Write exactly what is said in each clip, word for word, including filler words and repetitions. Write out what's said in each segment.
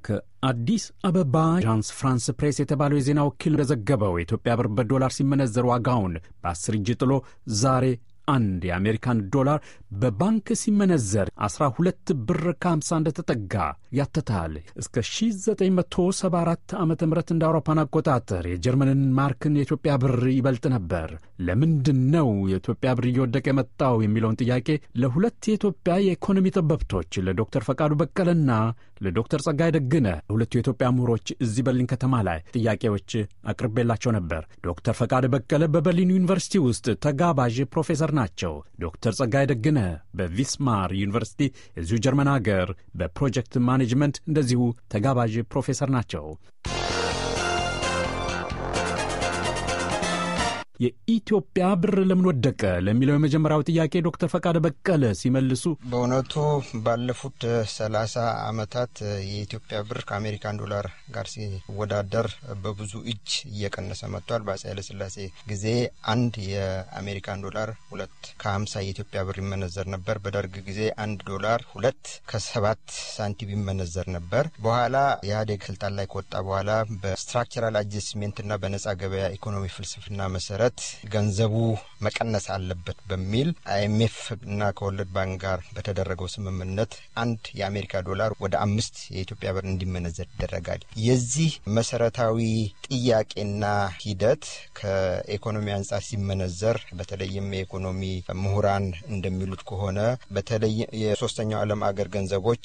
ከአዲስ አበባ ጃንስ ፍራንስ ፕሬስ የተባለው የዜና ወኪል እንደዘገበው የኢትዮጵያ ብር በዶላር ሲመነዘር ዋጋውን በአስር እጅ ጥሎ ዛሬ አንድ የአሜሪካን ዶላር በባንክ ሲመነዘር አስራ ሁለት ብር ከሃምሳ እንደተጠጋ ያተታል። እስከ ሺህ ዘጠኝ መቶ ሰባ አራት ዓመተ ምህረት እንደ አውሮፓን አቆጣጠር የጀርመንን ማርክን የኢትዮጵያ ብር ይበልጥ ነበር። ለምንድን ነው የኢትዮጵያ ብር እየወደቀ የመጣው የሚለውን ጥያቄ ለሁለት የኢትዮጵያ የኢኮኖሚ ጠበብቶች ለዶክተር ፈቃዱ በቀለና ለዶክተር ጸጋይ ደግነ ሁለቱ የኢትዮጵያ ምሁሮች እዚህ በርሊን ከተማ ላይ ጥያቄዎች አቅርቤላቸው ነበር። ዶክተር ፈቃዱ በቀለ በበርሊን ዩኒቨርሲቲ ውስጥ ተጋባዥ ፕሮፌሰር ናቸው። ዶክተር ጸጋይ ደግነ በቪስማር ዩኒቨርሲቲ እዚሁ ጀርመን ሀገር በፕሮጀክት ማኔጅመንት እንደዚሁ ተጋባዥ ፕሮፌሰር ናቸው። የኢትዮጵያ ብር ለምን ወደቀ ለሚለው የመጀመሪያው ጥያቄ ዶክተር ፈቃደ በቀለ ሲመልሱ በእውነቱ ባለፉት ሰላሳ ዓመታት የኢትዮጵያ ብር ከአሜሪካን ዶላር ጋር ሲወዳደር በብዙ እጅ እየቀነሰ መጥቷል። በአፄ ኃይለ ሥላሴ ጊዜ አንድ የአሜሪካን ዶላር ሁለት ከሀምሳ የኢትዮጵያ ብር ይመነዘር ነበር። በደርግ ጊዜ አንድ ዶላር ሁለት ከሰባት ሳንቲም ይመነዘር ነበር። በኋላ ኢህአዴግ ስልጣን ላይ ከወጣ በኋላ በስትራክቸራል አጀስትመንትና በነጻ ገበያ ኢኮኖሚ ፍልስፍና መሰረት ገንዘቡ መቀነስ አለበት በሚል አይኤምኤፍ እና ከወርልድ ባንክ ጋር በተደረገው ስምምነት አንድ የአሜሪካ ዶላር ወደ አምስት የኢትዮጵያ ብር እንዲመነዘር ይደረጋል። የዚህ መሰረታዊ ጥያቄና ሂደት ከኢኮኖሚ አንጻር ሲመነዘር በተለይም የኢኮኖሚ ምሁራን እንደሚሉት ከሆነ በተለይ የሶስተኛው ዓለም አገር ገንዘቦች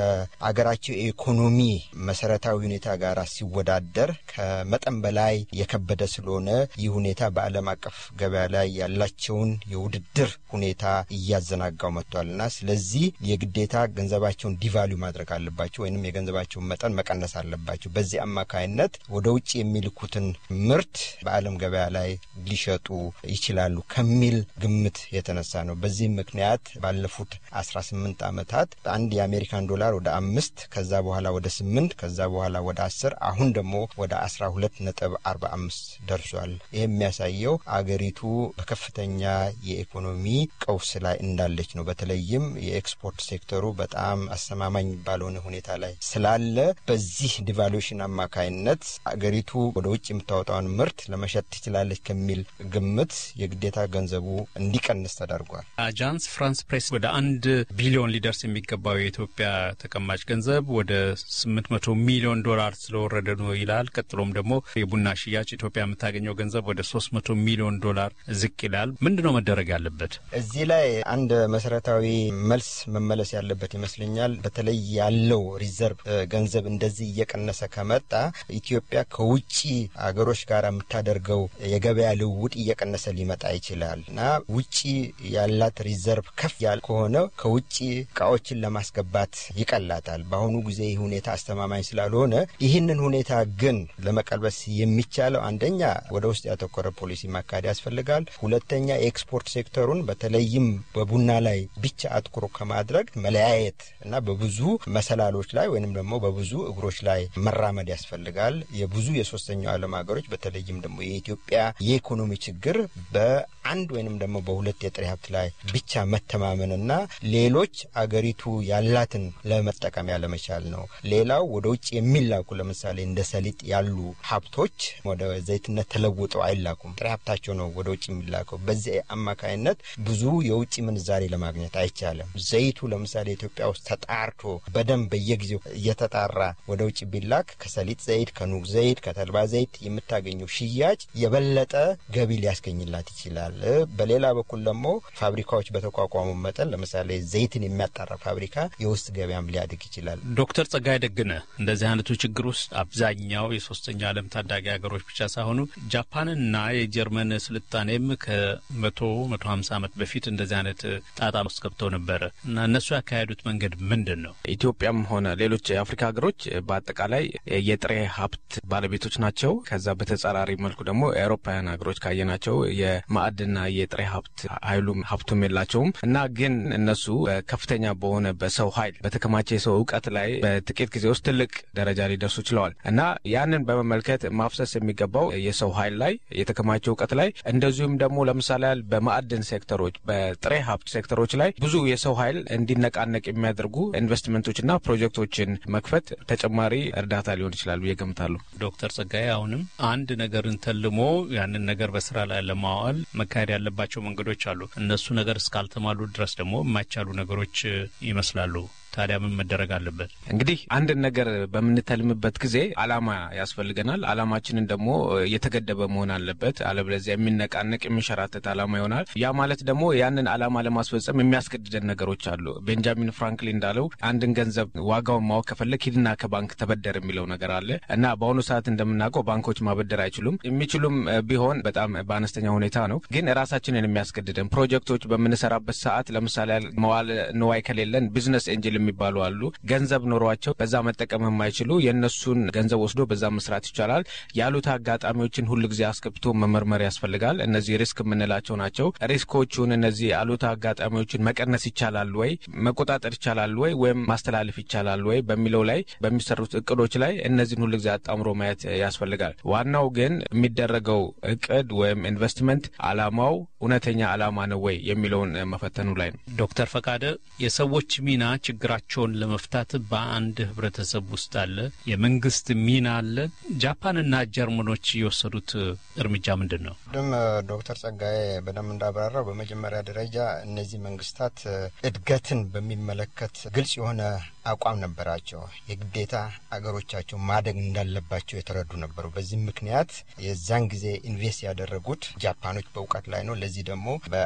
ከአገራቸው የኢኮኖሚ መሰረታዊ ሁኔታ ጋር ሲወዳደር ከመጠን በላይ የከበደ ስለሆነ ይህ ሁኔታ በዓለም አቀፍ ገበያ ላይ ያላቸውን የውድድር ሁኔታ እያዘናጋው መጥቷልና ስለዚህ የግዴታ ገንዘባቸውን ዲቫሉ ማድረግ አለባቸው ወይንም የገንዘባቸውን መጠን መቀነስ አለባቸው። በዚህ አማካይነት ወደ ውጭ የሚልኩትን ምርት በዓለም ገበያ ላይ ሊሸጡ ይችላሉ ከሚል ግምት የተነሳ ነው። በዚህ ምክንያት ባለፉት አስራ ስምንት ዓመታት አንድ የአሜሪካን ዶላር ወደ አምስት ከዛ በኋላ ወደ ስምንት ከዛ በኋላ ወደ አስር አሁን ደግሞ ወደ አስራ ሁለት ነጥብ አርባ አምስት ደርሷል። ይሄ የሚያሳየው አገሪቱ በከፍተኛ የኢኮኖሚ ቀውስ ላይ እንዳለች ነው። በተለይም የኤክስፖርት ሴክተሩ በጣም አስተማማኝ ባልሆነ ሁኔታ ላይ ስላለ በዚህ ዲቫሉዌሽን አማካይነት አገሪቱ ወደ ውጭ የምታወጣውን ምርት ለመሸጥ ትችላለች ከሚል ግምት የግዴታ ገንዘቡ እንዲቀንስ ተደርጓል። አጃንስ ፍራንስ ፕሬስ ወደ አንድ ቢሊዮን ሊደርስ የሚገባው የኢትዮጵያ ተቀማጭ ገንዘብ ወደ ስምንት መቶ ሚሊዮን ዶላር ስለወረደ ነው ይላል። ቀጥሎም ደግሞ የቡና ሽያጭ ኢትዮጵያ የምታገኘው ገንዘብ ወደ ሶስት መቶ ሚሊዮን ዶላር ዝቅ ይላል። ምንድነው መደረግ ያለበት? እዚህ ላይ አንድ መሰረታዊ መልስ መመለስ ያለበት ይመስለኛል። በተለይ ያለው ሪዘርቭ ገንዘብ እንደዚህ እየቀነሰ ከመጣ ኢትዮጵያ ከውጪ አገሮች ጋር የምታደርገው የገበያ ልውውጥ እየቀነሰ ሊመጣ ይችላልና ውጪ ያላት ሪዘርቭ ከፍ ያለ ከሆነ ከውጪ ዕቃዎችን ለማስገባት ይቀላታል። በአሁኑ ጊዜ ይህ ሁኔታ አስተማማኝ ስላልሆነ ይህንን ሁኔታ ግን ለመቀልበስ የሚቻለው አንደኛ ወደ ውስጥ ያተኮረ ፖሊሲ ማካሄድ ያስፈልጋል። ሁለተኛ ኤክስፖርት ሴክተሩን በተለይም በቡና ላይ ብቻ አትኩሮ ከማድረግ መለያየት እና በብዙ መሰላሎች ላይ ወይንም ደግሞ በብዙ እግሮች ላይ መራመድ ያስፈልጋል። የብዙ የሶስተኛው ዓለም ሀገሮች በተለይም ደግሞ የኢትዮጵያ የኢኮኖሚ ችግር በአንድ ወይንም ደግሞ በሁለት የጥሬ ሀብት ላይ ብቻ መተማመንና ሌሎች አገሪቱ ያላትን ለመጠቀም ያለመቻል ነው። ሌላው ወደ ውጭ የሚላኩ ለምሳሌ እንደ ሰሊጥ ያሉ ሀብቶች ወደ ዘይትነት ተለውጠው አይላኩም። ጥሬ ሀብታቸው ነው ወደ ውጭ የሚላከው። በዚህ አማካይነት ብዙ የውጭ ምንዛሬ ለማግኘት አይቻልም። ዘይቱ ለምሳሌ ኢትዮጵያ ውስጥ ተጣርቶ በደንብ በየጊዜው እየተጣራ ወደ ውጭ ቢላክ ከሰሊጥ ዘይት፣ ከኑግ ዘይት፣ ከተልባ ዘይት የምታገኘው ሽያጭ የበለጠ ገቢ ሊያስገኝላት ይችላል። በሌላ በኩል ደግሞ ፋብሪካዎች በተቋቋሙ መጠን ለምሳሌ ዘይትን የሚያጣራ ፋብሪካ የውስጥ ገበያም ሊያድግ ይችላል። ዶክተር ጸጋይ ደግነ እንደዚህ አይነቱ ችግር ውስጥ አብዛኛው የሶስተኛ ዓለም ታዳጊ ሀገሮች ብቻ ሳይሆኑ ጃፓንና የጀርመን ስልጣኔም ከመቶ መቶ ሃምሳ ዓመት በፊት እንደዚህ አይነት ጣጣ ውስጥ ገብተው ነበር እና እነሱ ያካሄዱት መንገድ ምንድነው? ኢትዮጵያም ሆነ ሌሎች የአፍሪካ ሀገሮች በአጠቃላይ የጥሬ ሀብት ባለቤቶች ናቸው። ከዛ በተጻራሪ መልኩ ደግሞ የአውሮፓውያን ሀገሮች ካየናቸው የማዕድና የጥሬ ሀብት ኃይሉም ሀብቱም የላቸውም እና ግን እነሱ ከፍተኛ በሆነ በሰው ኃይል በተከማቸ የሰው ዕውቀት ላይ በጥቂት ጊዜ ውስጥ ትልቅ ደረጃ ሊደርሱ ችለዋል እና ያንን በመመልከት ማፍሰስ የሚገባው የሰው ኃይል ላይ የተከማቸ ባላቸው እውቀት ላይ እንደዚሁም ደግሞ ለምሳሌ በማዕድን ሴክተሮች በጥሬ ሀብት ሴክተሮች ላይ ብዙ የሰው ኃይል እንዲነቃነቅ የሚያደርጉ ኢንቨስትመንቶችና ፕሮጀክቶችን መክፈት ተጨማሪ እርዳታ ሊሆን ይችላል ብዬ ገምታለሁ። ዶክተር ጸጋዬ አሁንም አንድ ነገርን ተልሞ ያንን ነገር በስራ ላይ ለማዋል መካሄድ ያለባቸው መንገዶች አሉ። እነሱ ነገር እስካልተማሉ ድረስ ደግሞ የማይቻሉ ነገሮች ይመስላሉ። ታዲያ ምን መደረግ አለበት? እንግዲህ አንድ ነገር በመንተልምበት ጊዜ አላማ ያስፈልገናል። አላማችንን ደግሞ የተገደበ መሆን አለበት። አለበለዚያ የሚነቃነቅ የሚሸራተት አላማ ይሆናል። ያ ማለት ደግሞ ያንን አላማ ለማስፈጸም የሚያስገድደን ነገሮች አሉ። ቤንጃሚን ፍራንክሊን እንዳለው አንድን ገንዘብ ዋጋውን ማወቅ ከፈለክ ሂድና ከባንክ ተበደር የሚለው ነገር አለ እና በአሁኑ ሰዓት እንደምናውቀው ባንኮች ማበደር አይችሉም። የሚችሉም ቢሆን በጣም በአነስተኛ ሁኔታ ነው። ግን ራሳችንን የሚያስገድደን ፕሮጀክቶች በምንሰራበት ሰዓት ለምሳሌ መዋለ ንዋይ ከሌለን ቢዝነስ ኤንጅል የሚባሉ አሉ። ገንዘብ ኖሯቸው በዛ መጠቀም የማይችሉ የነሱን ገንዘብ ወስዶ በዛ መስራት ይቻላል። ያሉት አጋጣሚዎችን ሁሉ ጊዜ አስከብቶ መመርመር ያስፈልጋል። እነዚህ ሪስክ የምንላቸው ናቸው። ሪስኮቹን እነዚህ ያሉት አጋጣሚዎችን መቀነስ ይቻላል ወይ መቆጣጠር ይቻላል ወይ ወይም ማስተላለፍ ይቻላል ወይ በሚለው ላይ በሚሰሩት እቅዶች ላይ እነዚህን ሁሉ ጊዜ አጣምሮ ማየት ያስፈልጋል። ዋናው ግን የሚደረገው እቅድ ወይም ኢንቨስትመንት አላማው እውነተኛ አላማ ነው ወይ የሚለውን መፈተኑ ላይ ነው። ዶክተር ፈቃደ የሰዎች ሚና ችግራቸውን ለመፍታት በአንድ ህብረተሰብ ውስጥ አለ፣ የመንግስት ሚና አለ። ጃፓንና ጀርመኖች የወሰዱት እርምጃ ምንድነው? ደም ዶክተር ጸጋዬ በደም እንዳብራራው በመጀመሪያ ደረጃ እነዚህ መንግስታት እድገትን በሚመለከት ግልጽ የሆነ አቋም ነበራቸው። የግዴታ አገሮቻቸው ማደግ እንዳለባቸው የተረዱ ነበሩ። በዚህ ምክንያት የዛን ጊዜ ኢንቨስት ያደረጉት ጃፓኖች በእውቀት ላይ ነው። ለዚህ ደግሞ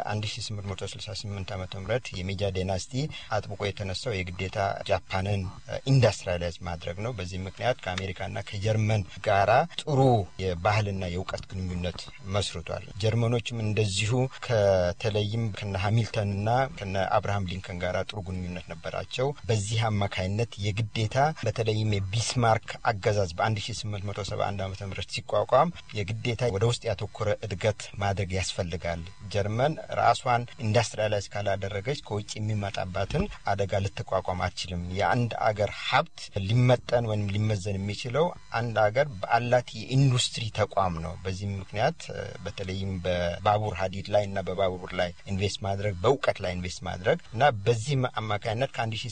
በ1868 ዓመተ ምህረት የሜጃ ዳይናስቲ አጥብቆ የተነሳው የግዴታ ጃፓንን ኢንዱስትሪያላይዝ ማድረግ ነው። በዚህ ምክንያት ከአሜሪካና ከጀርመን ጋራ ጥሩ የባህልና የእውቀት ግንኙነት መስርቷል። ጀርመኖችም እንደዚሁ ከተለይም ከነ ሃሚልተንና ከነ አብርሃም ሊንከን ጋራ ጥሩ ግንኙነት ነበራቸው። በዚህ አማካይነት የግዴታ በተለይም የቢስማርክ አገዛዝ በ1871 ዓመተ ምህረት ሲቋቋም የግዴታ ወደ ውስጥ ያተኮረ እድገት ማድረግ ያስፈልጋል። ጀርመን ራሷን ኢንዱስትሪያላይዝ ካላደረገች ከውጭ የሚመጣባትን አደጋ ልትቋቋም አትችልም። የአንድ አገር ሀብት ሊመጠን ወይም ሊመዘን የሚችለው አንድ አገር በአላት የኢንዱስትሪ ተቋም ነው። በዚህ ምክንያት በተለይም በባቡር ሀዲድ ላይ እና በባቡር ላይ ኢንቨስት ማድረግ በእውቀት ላይ ኢንቨስት ማድረግ እና በዚህ አማካይነት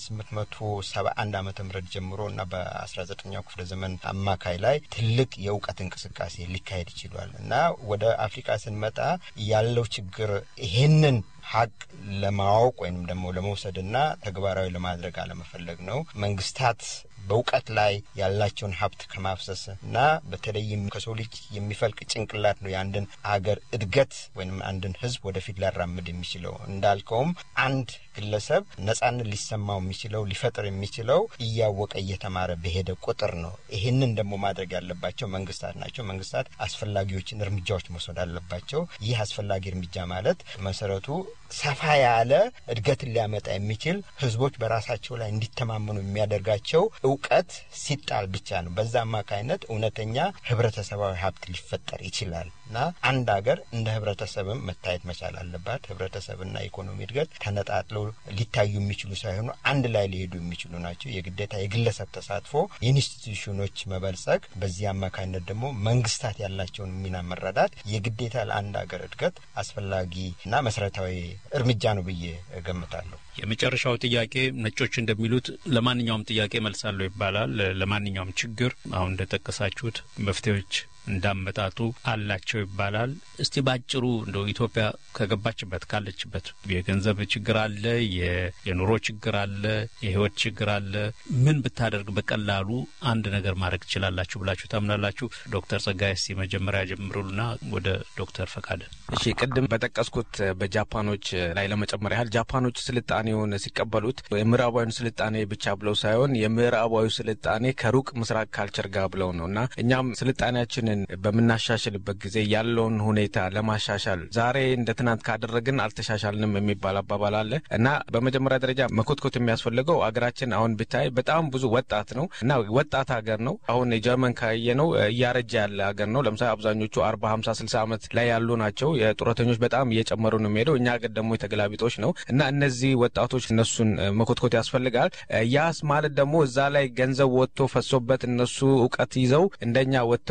ከ1871 ዓመተ ምህረት ጀምሮ እና በ19ኛው ክፍለ ዘመን አማካይ ላይ ትልቅ የእውቀት እንቅስቃሴ ሊካሄድ ይችላል እና ወደ አፍሪካ ስንመጣ ያለው ችግር ይሄንን ሀቅ ለማወቅ ወይም ደግሞ ለመውሰድና ተግባራዊ ለማድረግ አለመፈለግ ነው። መንግስታት በእውቀት ላይ ያላቸውን ሀብት ከማፍሰስና በተለይም ከሰው ልጅ የሚፈልቅ ጭንቅላት ነው የአንድን አገር እድገት ወይም አንድን ህዝብ ወደፊት ሊያራምድ የሚችለው። እንዳልከውም አንድ ግለሰብ ነጻነት ሊሰማው የሚችለው ሊፈጥር የሚችለው እያወቀ እየተማረ በሄደ ቁጥር ነው። ይሄንን ደግሞ ማድረግ ያለባቸው መንግስታት ናቸው። መንግስታት አስፈላጊዎችን እርምጃዎች መውሰድ አለባቸው። ይህ አስፈላጊ እርምጃ ማለት መሰረቱ ሰፋ ያለ እድገትን ሊያመጣ የሚችል ህዝቦች በራሳቸው ላይ እንዲተማመኑ የሚያደርጋቸው እውቀት ሲጣል ብቻ ነው። በዛ አማካይነት እውነተኛ ህብረተሰባዊ ሀብት ሊፈጠር ይችላልና አንድ ሀገር እንደ ህብረተሰብም መታየት መቻል አለባት። ህብረተሰብና ኢኮኖሚ እድገት ተነጣጥለው ሊታዩ የሚችሉ ሳይሆኑ አንድ ላይ ሊሄዱ የሚችሉ ናቸው። የግዴታ የግለሰብ ተሳትፎ የኢንስቲትዩሽኖች መበልጸግ፣ በዚህ አማካይነት ደግሞ መንግስታት ያላቸውን ሚና መረዳት የግዴታ ለአንድ ሀገር እድገት አስፈላጊና መሰረታዊ እርምጃ ነው ብዬ እገምታለሁ። የመጨረሻው ጥያቄ ነጮች እንደሚሉት ለማንኛውም ጥያቄ መልሳለሁ ይባላል። ለማንኛውም ችግር አሁን እንደተጠቀሳችሁት መፍትሄዎች እንዳመጣጡ አላቸው ይባላል። እስቲ ባጭሩ እንደው ኢትዮጵያ ከገባችበት ካለችበት የገንዘብ ችግር አለ፣ የኑሮ ችግር አለ፣ የህይወት ችግር አለ። ምን ብታደርግ በቀላሉ አንድ ነገር ማድረግ ይችላልላችሁ ብላችሁ ታምናላችሁ? ዶክተር ጸጋዬ እስቲ መጀመሪያ ጀምሩልና ወደ ዶክተር ፈቃደ። እሺ፣ ቅድም በተጠቀስኩት በጃፓኖች ላይ ለመጨመር ያህል ጃፓኖች ስልጣኔውን ሲቀበሉት የምዕራባዊን ስልጣኔ ብቻ ብለው ሳይሆን የምዕራባዊ ስልጣኔ ከሩቅ ምስራቅ ካልቸር ጋር ብለው ነውና እኛም ስልጣኔያችን በመናሻሽልበት ጊዜ ያለውን ሁኔታ ለማሻሻል ዛሬ እንደ ትናንት ካደረግን አልተሻሻልንም የሚባል አባባል አለ እና በመጀመሪያ ደረጃ መኮትኮት የሚያስፈልገው አገራችን አሁን ብታይ በጣም ብዙ ወጣት ነው እና ወጣት ሀገር ነው። አሁን የጀርመን ካየነው እያረጀ ያለ ሀገር ነው። ለምሳሌ አብዛኞቹ አርባ ሃምሳ ስልሳ ዓመት ላይ ያሉ ናቸው። የጡረተኞች በጣም እየጨመሩ ነው የሚሄደው። እኛ ሀገር ደግሞ የተገላቢጦች ነው እና እነዚህ ወጣቶች እነሱን መኮትኮት ያስፈልጋል። ያስ ማለት ደግሞ እዛ ላይ ገንዘብ ወጥቶ ፈሶበት እነሱ እውቀት ይዘው እንደኛ ወጥተው ውጭ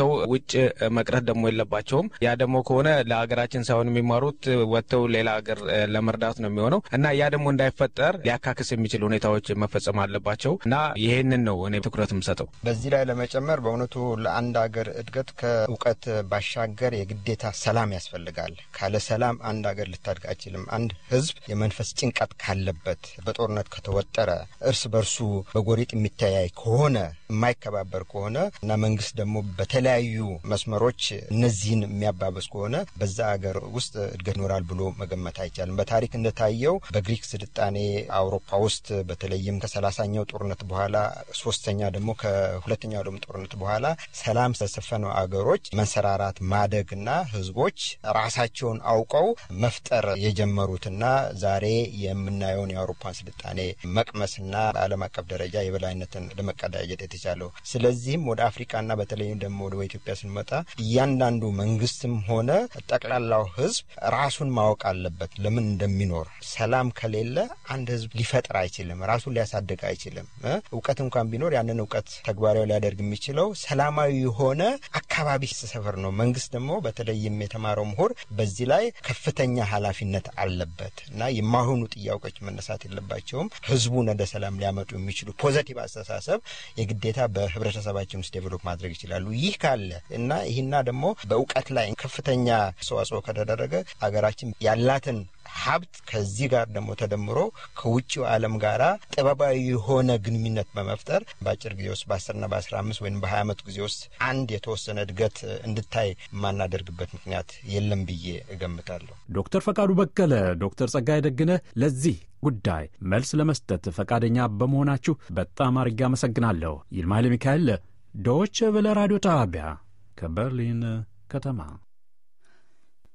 ውጭ መቅረት ደግሞ የለባቸውም። ያ ደግሞ ከሆነ ለሀገራችን ሳይሆን የሚማሩት ወጥተው ሌላ ሀገር ለመርዳት ነው የሚሆነው እና ያ ደግሞ እንዳይፈጠር ሊያካክስ የሚችል ሁኔታዎች መፈጸም አለባቸው እና ይሄንን ነው እኔ ትኩረት የምሰጠው። በዚህ ላይ ለመጨመር በእውነቱ ለአንድ ሀገር እድገት ከእውቀት ባሻገር የግዴታ ሰላም ያስፈልጋል። ካለ ሰላም አንድ ሀገር ልታድግ አይችልም። አንድ ህዝብ የመንፈስ ጭንቀት ካለበት፣ በጦርነት ከተወጠረ፣ እርስ በርሱ በጎሪጥ የሚተያይ ከሆነ፣ የማይከባበር ከሆነ እና መንግስት ደግሞ በተለያዩ መስመሮች እነዚህን የሚያባበስ ከሆነ በዛ ሀገር ውስጥ እድገት ይኖራል ብሎ መገመት አይቻልም። በታሪክ እንደታየው በግሪክ ስልጣኔ አውሮፓ ውስጥ በተለይም ከሰላሳኛው ጦርነት በኋላ ሶስተኛ ደግሞ ከሁለተኛው ዓለም ጦርነት በኋላ ሰላም ተሰፈነው አገሮች መንሰራራት ማደግና ህዝቦች ራሳቸውን አውቀው መፍጠር የጀመሩትና ዛሬ የምናየውን የአውሮፓን ስልጣኔ መቅመስና በዓለም አቀፍ ደረጃ የበላይነትን ለመቀዳጀት የተቻለው። ስለዚህም ወደ አፍሪካና በተለይም ደግሞ ወደ ኢትዮጵያ ስንመጣ እያንዳንዱ መንግስትም ሆነ ጠቅላላው ህዝብ ራሱን ማወቅ አለበት ለምን እንደሚኖር። ሰላም ከሌለ አንድ ህዝብ ሊፈጥር አይችልም፣ ራሱን ሊያሳድግ አይችልም። እውቀት እንኳን ቢኖር ያንን እውቀት ተግባራዊ ሊያደርግ የሚችለው ሰላማዊ የሆነ አካባቢ ሲሰፍር ነው። መንግስት ደግሞ በተለይም የተማረው ምሁር በዚህ ላይ ከፍተኛ ኃላፊነት አለበት እና የማይሆኑ ጥያቄዎች መነሳት የለባቸውም። ህዝቡን ወደ ሰላም ሊያመጡ የሚችሉ ፖዚቲቭ አስተሳሰብ የግዴታ በህብረተሰባችን ውስጥ ዴቨሎፕ ማድረግ ይችላሉ። ይህ ካለ እና ይህና ደግሞ በእውቀት ላይ ከፍተኛ አስተዋጽኦ ከተደረገ ሀገራችን ያላትን ሀብት ከዚህ ጋር ደግሞ ተደምሮ ከውጪው ዓለም ጋራ ጥበባዊ የሆነ ግንኙነት በመፍጠር በአጭር ጊዜ ውስጥ በአስርና በአስራ አምስት ወይም በሀያ ዓመት ጊዜ ውስጥ አንድ የተወሰነ እድገት እንድታይ ማናደርግበት ምክንያት የለም ብዬ እገምታለሁ። ዶክተር ፈቃዱ በቀለ፣ ዶክተር ጸጋይ ደግነ ለዚህ ጉዳይ መልስ ለመስጠት ፈቃደኛ በመሆናችሁ በጣም አድርጌ አመሰግናለሁ። ይልማ ኃይለ ሚካኤል ዶይቼ ቬለ ራዲዮ ጣቢያ ከበርሊን ከተማ